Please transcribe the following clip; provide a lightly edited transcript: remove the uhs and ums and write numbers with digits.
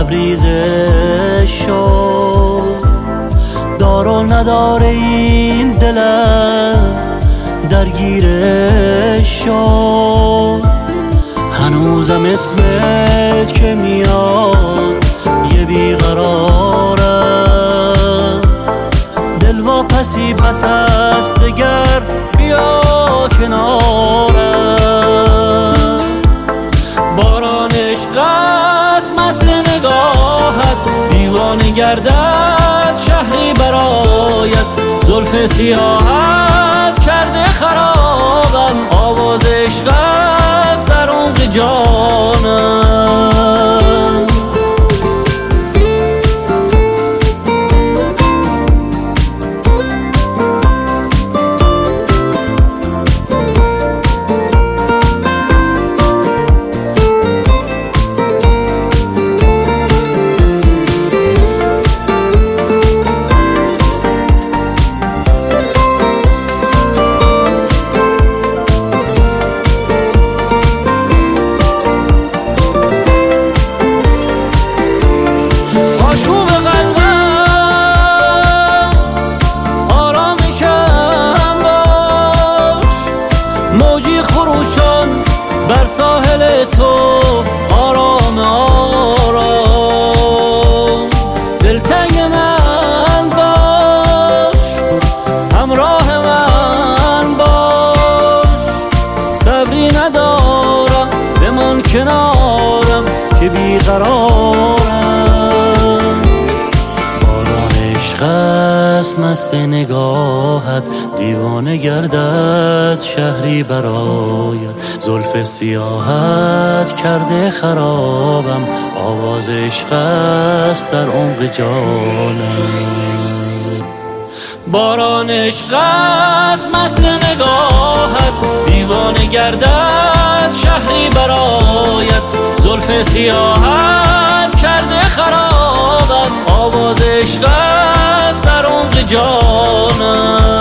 لبریز شد، دار و ندار این دلم درگیر شد. هنوزم اسمت که میاد یه بیقرارم، دل واپسی بس است دگر بیا کنارم. باران عشق است مست نگاهت، دیوانه گردد شهری برایت. زلف سیاهت کرده خرابم، آواز عشق است در عمق جانم. آشوب قلبم آرامشم باش، موجی خروشان بر ساحل تو آرام آرام. دلتنگ من باش، همراه من باش، صبری ندارم بمان کنارم که بیقرارم. عشق مست نگاهت، دیوانه گردد شهری برایت. زلف سیاهت کرده خرابم، آواز عشق است در عمق جانم. باران عشق است مست نگاهت، دیوانه گردد شهری برایت. زلف سیاهت کرده خرابم، آواز عشق است در عمق جانم.